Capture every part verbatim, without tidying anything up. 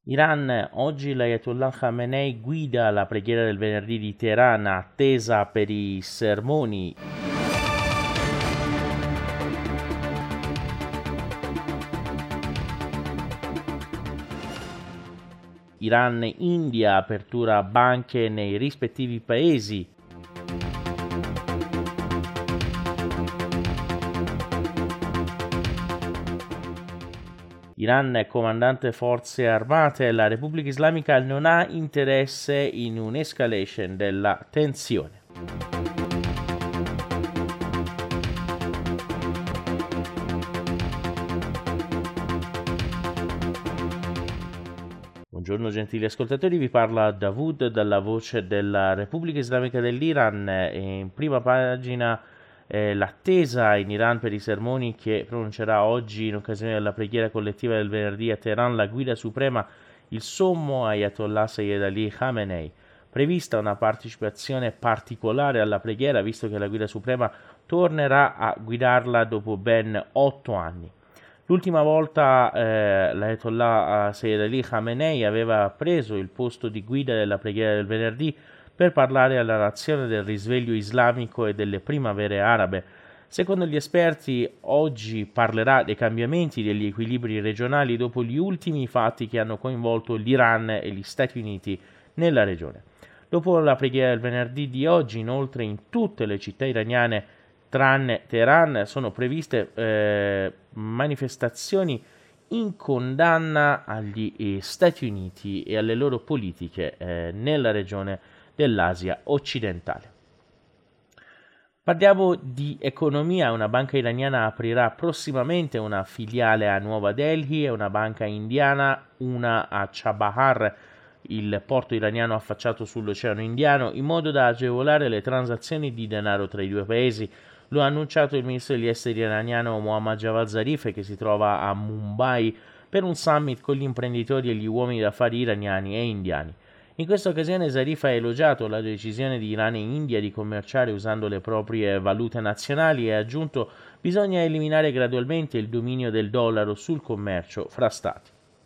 Iran, oggi l'Ayatollah Khamenei guida la preghiera del venerdì di Teheran attesa per i sermoni. Iran, India, apertura banche nei rispettivi paesi. Iran, comandante forze armate, la Repubblica Islamica non ha interesse in un'escalation della tensione. Buongiorno gentili ascoltatori, vi parla Davud dalla voce della Repubblica Islamica dell'Iran. In prima pagina eh, l'attesa in Iran per i sermoni che pronuncerà oggi in occasione della preghiera collettiva del venerdì a Teheran la guida suprema, il sommo Ayatollah Sayyid Ali Khamenei. Prevista una partecipazione particolare alla preghiera, visto che la guida suprema tornerà a guidarla dopo ben otto anni. L'ultima volta eh, l'Ayatollah Sayyid Ali Khamenei aveva preso il posto di guida della preghiera del venerdì per parlare alla nazione del risveglio islamico e delle primavere arabe. Secondo gli esperti, oggi parlerà dei cambiamenti degli equilibri regionali dopo gli ultimi fatti che hanno coinvolto l'Iran e gli Stati Uniti nella regione. Dopo la preghiera del venerdì di oggi, inoltre, in tutte le città iraniane tranne Teheran sono previste eh, manifestazioni in condanna agli eh, Stati Uniti e alle loro politiche eh, nella regione dell'Asia occidentale. Parliamo di economia. Una banca iraniana aprirà prossimamente una filiale a Nuova Delhi e una banca indiana una a Chabahar, il porto iraniano affacciato sull'Oceano Indiano, in modo da agevolare le transazioni di denaro tra i due paesi. Lo ha annunciato il ministro degli esteri iraniano Mohammad Javad Zarif, che si trova a Mumbai per un summit con gli imprenditori e gli uomini d'affari iraniani e indiani. In questa occasione Zarif ha elogiato la decisione di Iran e India di commerciare usando le proprie valute nazionali e ha aggiunto: bisogna eliminare gradualmente il dominio del dollaro sul commercio fra stati.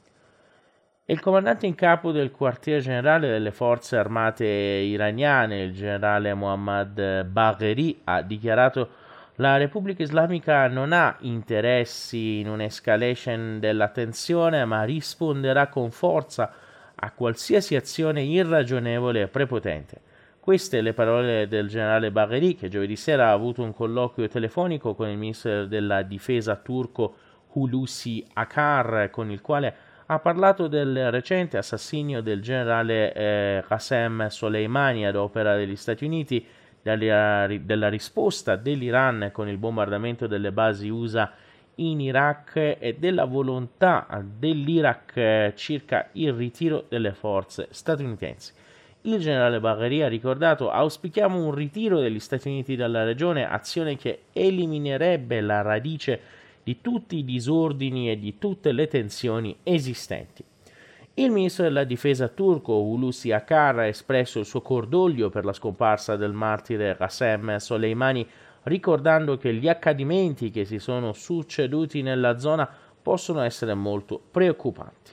Il comandante in capo del quartier generale delle forze armate iraniane, il generale Mohammad Bagheri, ha dichiarato: la Repubblica Islamica non ha interessi in un'escalation della tensione, ma risponderà con forza a qualsiasi azione irragionevole e prepotente. Queste le parole del generale Bagheri, che giovedì sera ha avuto un colloquio telefonico con il ministro della difesa turco Hulusi Akar, con il quale ha parlato del recente assassinio del generale eh, Qasem Soleimani ad opera degli Stati Uniti, della, della risposta dell'Iran con il bombardamento delle basi U S A in Iraq e della volontà dell'Iraq circa il ritiro delle forze statunitensi. Il generale Bagheri ha ricordato: auspichiamo un ritiro degli Stati Uniti dalla regione, azione che eliminerebbe la radice di tutti i disordini e di tutte le tensioni esistenti. Il ministro della difesa turco Hulusi Akar ha espresso il suo cordoglio per la scomparsa del martire Qasem Soleimani, ricordando che gli accadimenti che si sono succeduti nella zona possono essere molto preoccupanti.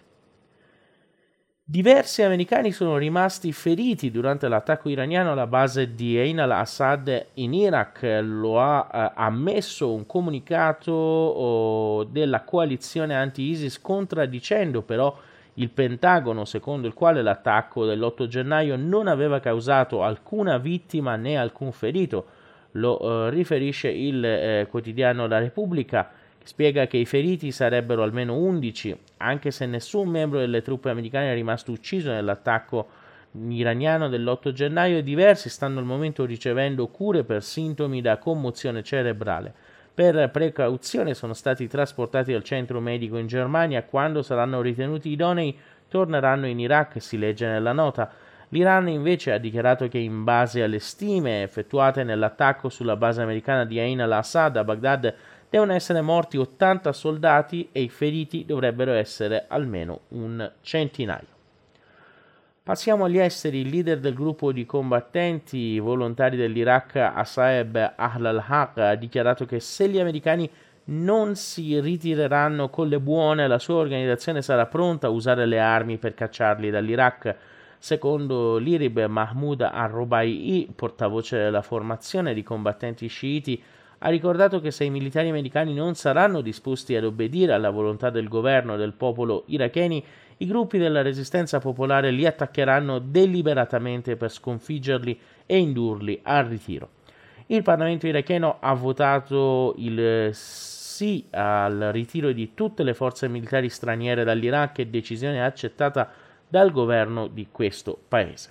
Diversi americani sono rimasti feriti durante l'attacco iraniano alla base di Ain al-Assad in Iraq. Lo ha eh, ammesso un comunicato oh, della coalizione anti-ISIS, contraddicendo però il Pentagono, secondo il quale l'attacco dell'otto gennaio non aveva causato alcuna vittima né alcun ferito. Lo eh, riferisce il eh, quotidiano La Repubblica, che spiega che i feriti sarebbero almeno undici, anche se nessun membro delle truppe americane è rimasto ucciso nell'attacco iraniano dell'otto gennaio e diversi stanno al momento ricevendo cure per sintomi da commozione cerebrale. Per precauzione sono stati trasportati al centro medico in Germania. Quando saranno ritenuti idonei torneranno in Iraq, si legge nella nota. L'Iran invece ha dichiarato che, in base alle stime effettuate nell'attacco sulla base americana di Ain al-Assad a Baghdad, devono essere morti ottanta soldati e i feriti dovrebbero essere almeno un centinaio. Passiamo agli esteri. Il leader del gruppo di combattenti volontari dell'Iraq, Asaeb Ahl al-Haq, ha dichiarato che se gli americani non si ritireranno con le buone, la sua organizzazione sarà pronta a usare le armi per cacciarli dall'Iraq. Secondo l'I R I B, Mahmoud al-Robai'i, portavoce della formazione di combattenti sciiti, ha ricordato che se i militari americani non saranno disposti ad obbedire alla volontà del governo e del popolo iracheni, i gruppi della resistenza popolare li attaccheranno deliberatamente per sconfiggerli e indurli al ritiro. Il Parlamento iracheno ha votato il sì al ritiro di tutte le forze militari straniere dall'Iraq, e decisione accettata dal governo di questo paese.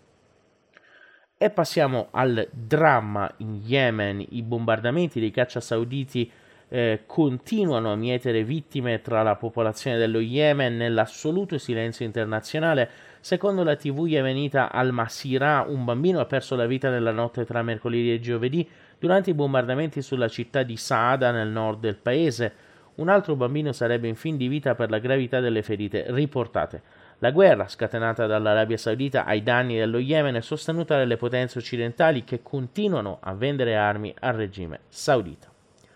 E passiamo al dramma in Yemen. I bombardamenti dei caccia sauditi eh, continuano a mietere vittime tra la popolazione dello Yemen nell'assoluto silenzio internazionale. Secondo la tivù yemenita Al-Masirah, un bambino ha perso la vita nella notte tra mercoledì e giovedì durante i bombardamenti sulla città di Saada nel nord del paese. Un altro bambino sarebbe in fin di vita per la gravità delle ferite riportate. La guerra, scatenata dall'Arabia Saudita ai danni dello Yemen, è sostenuta dalle potenze occidentali che continuano a vendere armi al regime saudita.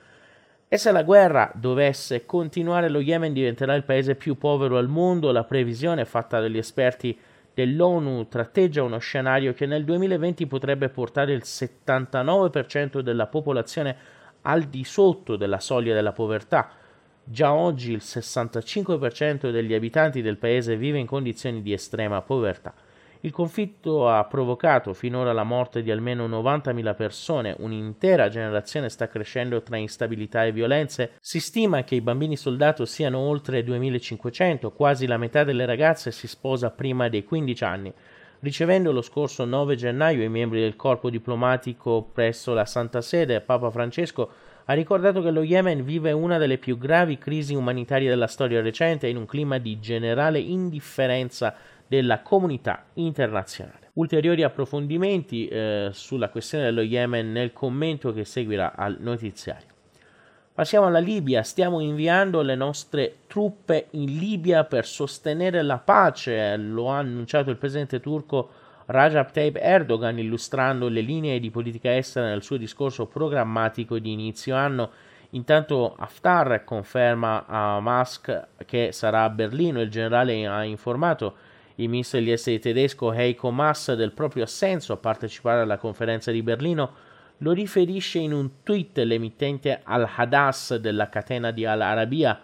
E se la guerra dovesse continuare, lo Yemen diventerà il paese più povero al mondo. La previsione fatta dagli esperti dell'ONU tratteggia uno scenario che nel duemilaventi potrebbe portare il settantanove per cento della popolazione al di sotto della soglia della povertà. Già oggi il sessantacinque per cento degli abitanti del paese vive in condizioni di estrema povertà. Il conflitto ha provocato finora la morte di almeno novantamila persone, un'intera generazione sta crescendo tra instabilità e violenze. Si stima che i bambini soldato siano oltre duemilacinquecento, quasi la metà delle ragazze si sposa prima dei quindici anni. Ricevendo lo scorso nove gennaio i membri del corpo diplomatico presso la Santa Sede, Papa Francesco ha ricordato che lo Yemen vive una delle più gravi crisi umanitarie della storia recente in un clima di generale indifferenza della comunità internazionale. Ulteriori approfondimenti eh, sulla questione dello Yemen nel commento che seguirà al notiziario. Passiamo alla Libia. Stiamo inviando le nostre truppe in Libia per sostenere la pace, lo ha annunciato il presidente turco Recep Tayyip Erdogan, illustrando le linee di politica estera nel suo discorso programmatico di inizio anno. Intanto Haftar conferma a Musk che sarà a Berlino. Il generale ha informato il ministro degli esteri tedesco Heiko Maas del proprio assenso a partecipare alla conferenza di Berlino. Lo riferisce in un tweet l'emittente Al-Hadass della catena di Al Arabiya.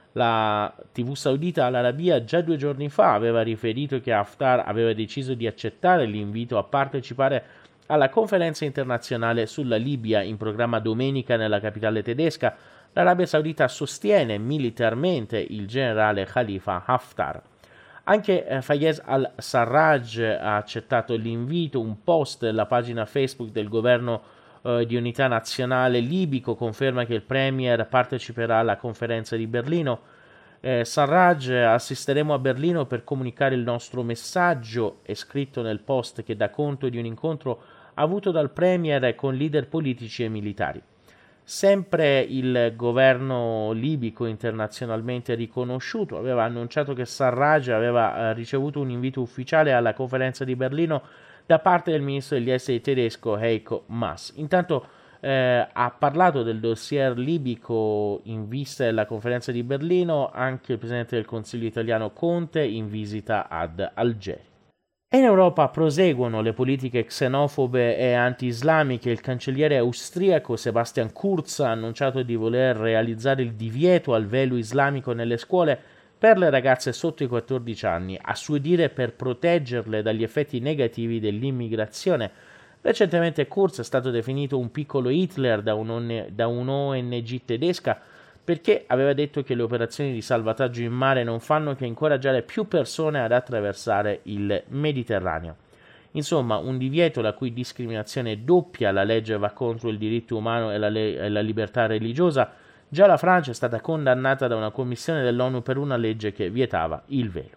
La tivù saudita Al Arabiya già due giorni fa aveva riferito che Haftar aveva deciso di accettare l'invito a partecipare alla conferenza internazionale sulla Libia in programma domenica nella capitale tedesca. L'Arabia Saudita sostiene militarmente il generale Khalifa Haftar. Anche eh, Fayez al-Sarraj ha accettato l'invito. Un post della pagina Facebook del governo eh, di unità nazionale libico conferma che il premier parteciperà alla conferenza di Berlino. Eh, Sarraj: assisteremo a Berlino per comunicare il nostro messaggio, è scritto nel post che dà conto di un incontro avuto dal premier con leader politici e militari. Sempre il governo libico internazionalmente riconosciuto aveva annunciato che Sarraj aveva eh, ricevuto un invito ufficiale alla conferenza di Berlino da parte del ministro degli esteri tedesco Heiko Maas. Intanto eh, ha parlato del dossier libico in vista della conferenza di Berlino anche il presidente del Consiglio italiano Conte in visita ad Algeri. E in Europa proseguono le politiche xenofobe e anti-islamiche. Il cancelliere austriaco Sebastian Kurz ha annunciato di voler realizzare il divieto al velo islamico nelle scuole per le ragazze sotto i quattordici anni, a suo dire per proteggerle dagli effetti negativi dell'immigrazione. Recentemente Kurz è stato definito un piccolo Hitler da, un, da un'O N G tedesca perché aveva detto che le operazioni di salvataggio in mare non fanno che incoraggiare più persone ad attraversare il Mediterraneo. Insomma, un divieto la cui discriminazione è doppia. La legge va contro il diritto umano e la, le- e la libertà religiosa. Già la Francia è stata condannata da una commissione dell'ONU per una legge che vietava il velo.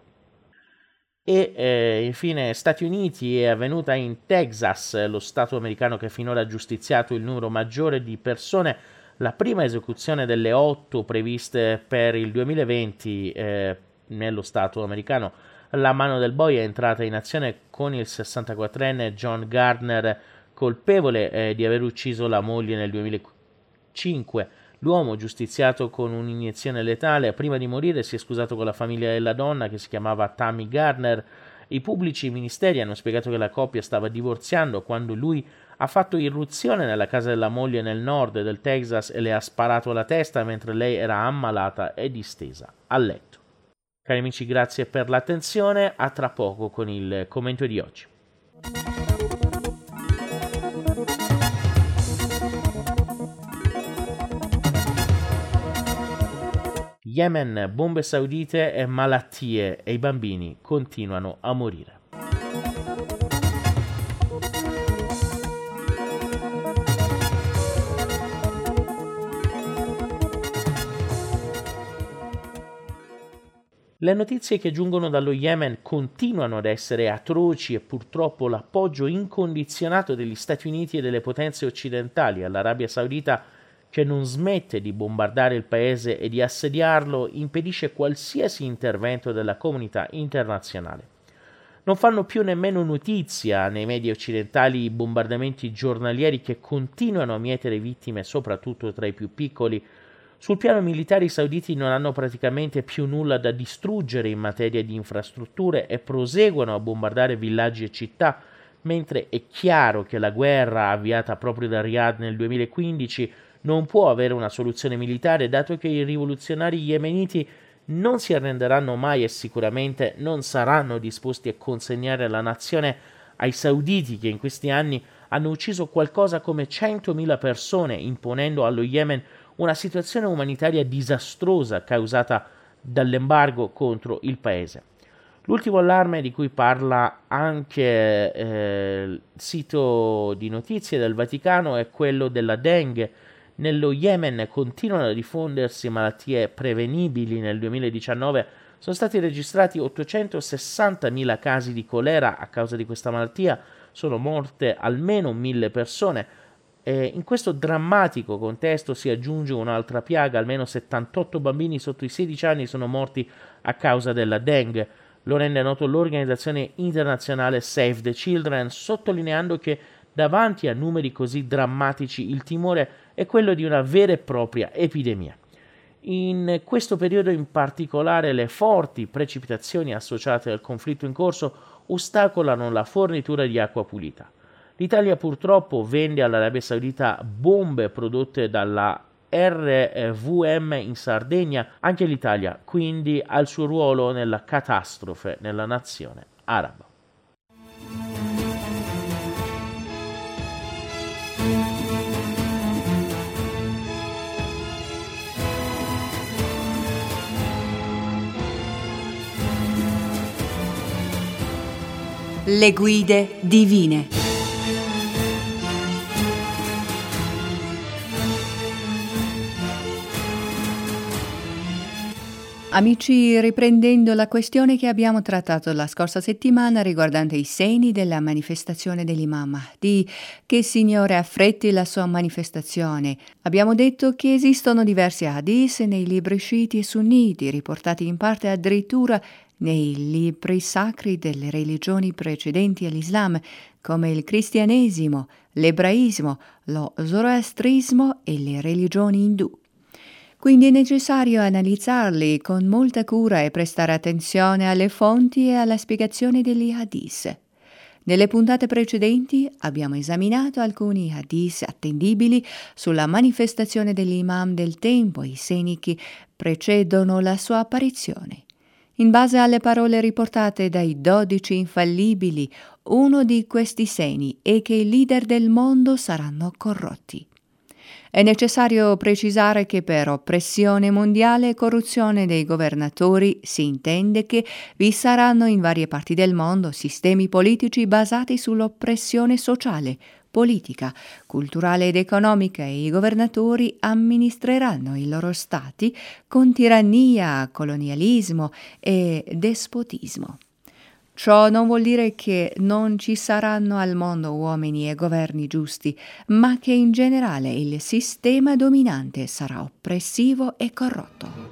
E eh, infine Stati Uniti. È avvenuta in Texas, lo stato americano che finora ha giustiziato il numero maggiore di persone, la prima esecuzione delle otto previste per il duemilaventi eh, nello stato americano. La mano del boia è entrata in azione con il sessantaquattrenne John Gardner, colpevole eh, di aver ucciso la moglie nel duemilacinque. L'uomo, giustiziato con un'iniezione letale, prima di morire si è scusato con la famiglia della donna, che si chiamava Tammy Gardner. I pubblici ministeri hanno spiegato che la coppia stava divorziando quando lui ha fatto irruzione nella casa della moglie nel nord del Texas e le ha sparato alla testa mentre lei era ammalata e distesa a letto. Cari amici, grazie per l'attenzione, a tra poco con il commento di oggi. Yemen, bombe saudite e malattie, e i bambini continuano a morire. Le notizie che giungono dallo Yemen continuano ad essere atroci e purtroppo l'appoggio incondizionato degli Stati Uniti e delle potenze occidentali all'Arabia Saudita, che non smette di bombardare il paese e di assediarlo, impedisce qualsiasi intervento della comunità internazionale. Non fanno più nemmeno notizia nei media occidentali i bombardamenti giornalieri che continuano a mietere vittime, soprattutto tra i più piccoli. Sul piano militare i sauditi non hanno praticamente più nulla da distruggere in materia di infrastrutture e proseguono a bombardare villaggi e città, mentre è chiaro che la guerra avviata proprio da Riyadh nel duemilaquindici non può avere una soluzione militare, dato che i rivoluzionari yemeniti non si arrenderanno mai e sicuramente non saranno disposti a consegnare la nazione ai sauditi, che in questi anni hanno ucciso qualcosa come centomila persone, imponendo allo Yemen una situazione umanitaria disastrosa causata dall'embargo contro il paese. L'ultimo allarme di cui parla anche eh, il sito di notizie del Vaticano è quello della Dengue. Nello Yemen continuano a diffondersi malattie prevenibili. Nel duemiladiciannove sono stati registrati ottocentosessantamila casi di colera a causa di questa malattia, sono morte almeno mille persone. E in questo drammatico contesto si aggiunge un'altra piaga: almeno settantotto bambini sotto i sedici anni sono morti a causa della dengue. Lo rende noto l'organizzazione internazionale Save the Children, sottolineando che davanti a numeri così drammatici il timore è quello di una vera e propria epidemia. In questo periodo in particolare le forti precipitazioni associate al conflitto in corso ostacolano la fornitura di acqua pulita. L'Italia purtroppo vende all'Arabia Saudita bombe prodotte dalla R V M in Sardegna. Anche l'Italia quindi ha il suo ruolo nella catastrofe nella nazione araba. Le guide divine. Amici, riprendendo la questione che abbiamo trattato la scorsa settimana riguardante i segni della manifestazione dell'imam, di che il Signore affretti la sua manifestazione, abbiamo detto che esistono diversi hadith nei libri sciiti e sunniti, riportati in parte addirittura nei libri sacri delle religioni precedenti all'Islam, come il cristianesimo, l'ebraismo, lo zoroastrismo e le religioni indù. Quindi è necessario analizzarli con molta cura e prestare attenzione alle fonti e alla spiegazione degli hadith. Nelle puntate precedenti abbiamo esaminato alcuni hadith attendibili sulla manifestazione dell'imam del tempo e i segni che precedono la sua apparizione. In base alle parole riportate dai dodici infallibili, uno di questi segni è che i leader del mondo saranno corrotti. È necessario precisare che per oppressione mondiale e corruzione dei governatori si intende che vi saranno in varie parti del mondo sistemi politici basati sull'oppressione sociale, politica, culturale ed economica, e i governatori amministreranno i loro stati con tirannia, colonialismo e despotismo. Ciò non vuol dire che non ci saranno al mondo uomini e governi giusti, ma che in generale il sistema dominante sarà oppressivo e corrotto.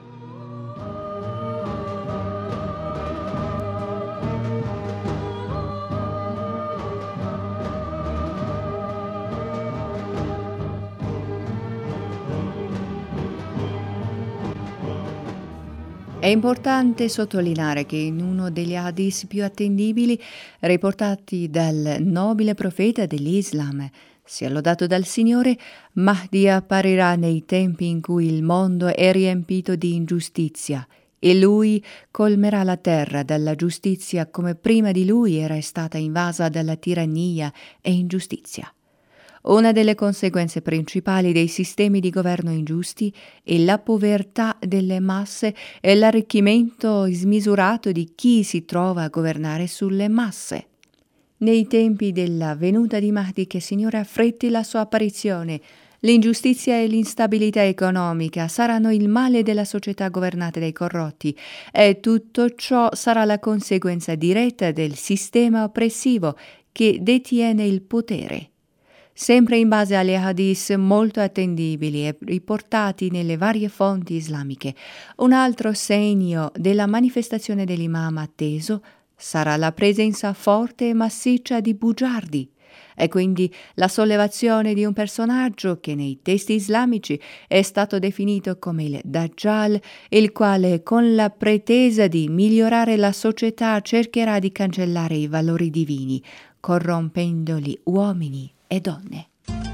È importante sottolineare che in uno degli hadith più attendibili riportati dal nobile profeta dell'Islam, sia lodato dal Signore, Mahdi apparirà nei tempi in cui il mondo è riempito di ingiustizia e lui colmerà la terra dalla giustizia come prima di lui era stata invasa dalla tirannia e ingiustizia. Una delle conseguenze principali dei sistemi di governo ingiusti è la povertà delle masse e l'arricchimento smisurato di chi si trova a governare sulle masse. Nei tempi della venuta di Mahdi, che Signore affretti la sua apparizione, l'ingiustizia e l'instabilità economica saranno il male della società governata dai corrotti e tutto ciò sarà la conseguenza diretta del sistema oppressivo che detiene il potere. Sempre in base alle hadith molto attendibili e riportati nelle varie fonti islamiche, un altro segno della manifestazione dell'imam atteso sarà la presenza forte e massiccia di bugiardi, e quindi la sollevazione di un personaggio che nei testi islamici è stato definito come il Dajjal, il quale con la pretesa di migliorare la società cercherà di cancellare i valori divini, corrompendoli uomini e donne.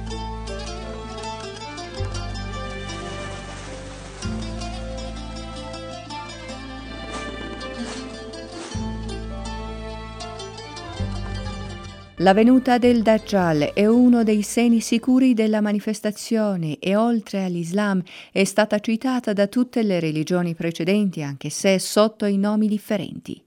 La venuta del Dajjal è uno dei segni sicuri della manifestazione e oltre all'Islam è stata citata da tutte le religioni precedenti, anche se sotto i nomi differenti.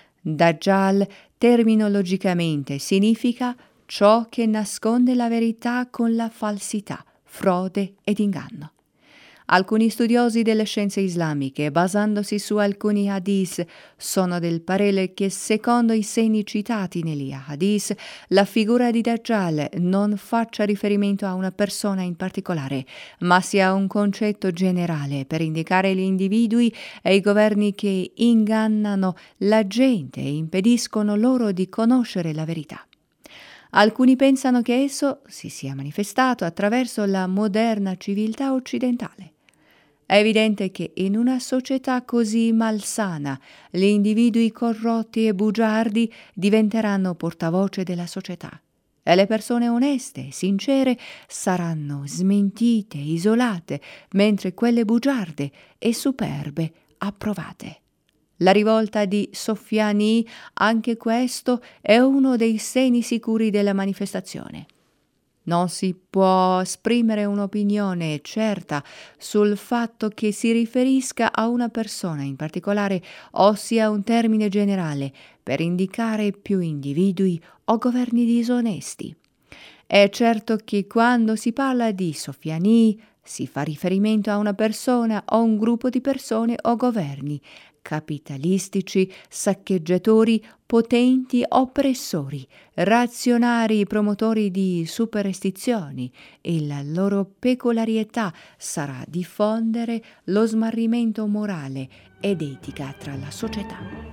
Dajjal terminologicamente significa ciò che nasconde la verità con la falsità, frode ed inganno. Alcuni studiosi delle scienze islamiche, basandosi su alcuni hadith, sono del parere che secondo i segni citati negli hadith, la figura di Dajjal non faccia riferimento a una persona in particolare, ma sia un concetto generale per indicare gli individui e i governi che ingannano la gente e impediscono loro di conoscere la verità. Alcuni pensano che esso si sia manifestato attraverso la moderna civiltà occidentale. È evidente che in una società così malsana gli individui corrotti e bugiardi diventeranno portavoce della società e le persone oneste e sincere saranno smentite, isolate, mentre quelle bugiarde e superbe approvate. La rivolta di Sofyani, anche questo, è uno dei segni sicuri della manifestazione. Non si può esprimere un'opinione certa sul fatto che si riferisca a una persona in particolare o sia un termine generale per indicare più individui o governi disonesti. È certo che quando si parla di Sofyani si fa riferimento a una persona o un gruppo di persone o governi capitalistici, saccheggiatori, potenti, oppressori, razionari, promotori di superstizioni, e la loro peculiarità sarà diffondere lo smarrimento morale ed etica tra la società.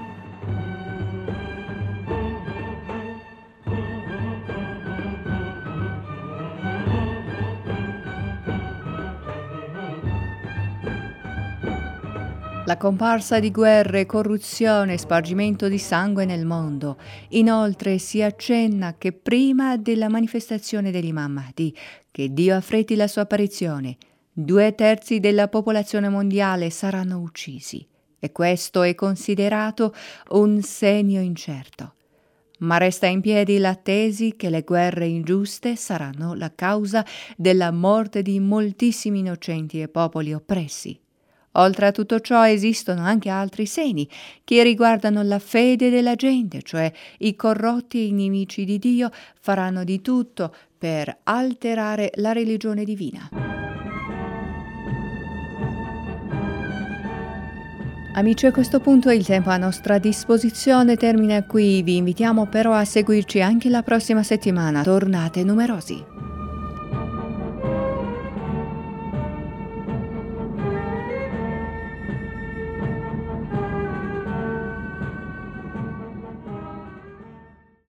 La comparsa di guerre, corruzione e spargimento di sangue nel mondo. Inoltre si accenna che prima della manifestazione dell'Imam Mahdi, che Dio affretti la sua apparizione, due terzi della popolazione mondiale saranno uccisi, e questo è considerato un segno incerto. Ma resta in piedi la tesi che le guerre ingiuste saranno la causa della morte di moltissimi innocenti e popoli oppressi. Oltre a tutto ciò esistono anche altri segni che riguardano la fede della gente, cioè i corrotti e i nemici di Dio faranno di tutto per alterare la religione divina. Amici, a questo punto il tempo a nostra disposizione termina qui, vi invitiamo però a seguirci anche la prossima settimana. Tornate numerosi.